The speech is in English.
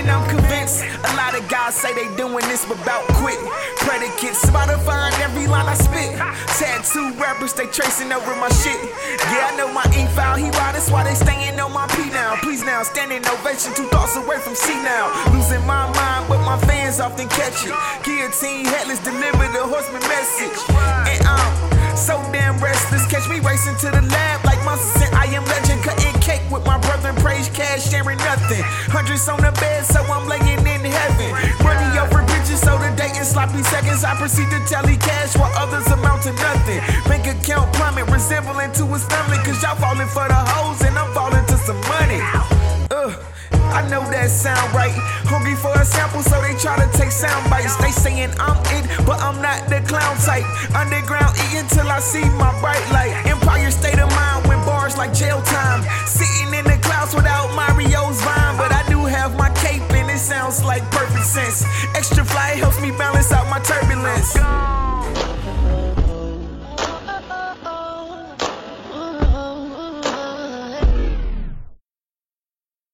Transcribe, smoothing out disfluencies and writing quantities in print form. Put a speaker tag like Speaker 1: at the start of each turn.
Speaker 1: and I'm convinced. A lot of guys say they doing this but bout quit. Predicates, Spotify and every line I spit. Tattoo rappers, they tracing over my shit. Yeah, I know my ink foul, he wild, that's why they staying on my P now. Please now, standing ovation, 2 thoughts away from C now. Losing my mind, but my fans often catch it. Guillotine headless, deliver the horseman message. And I'm so damn restless, catch me racing to the lab like monsters and I am legend. Cutting cake with my brother and praise cash, sharing nothing. Hundreds on the bed, so I'm laying in heaven. Money over bridges, so the day in sloppy seconds. I proceed to tally cash while others amount to nothing. Bank account plummet, resembling to a stomach. Cause y'all falling for the hoes and I'm falling to some money. I know that sound right. Hungry for a sample, so they try to take sound bites. They saying I'm it, but I'm not the clown type. Underground eating till I see my bright light. Empire state of mind with bars like jail time. Sitting in the clouds without Mario's vine, but I do have my cape and it sounds like perfect sense. Extra fly helps me balance out my turbulence.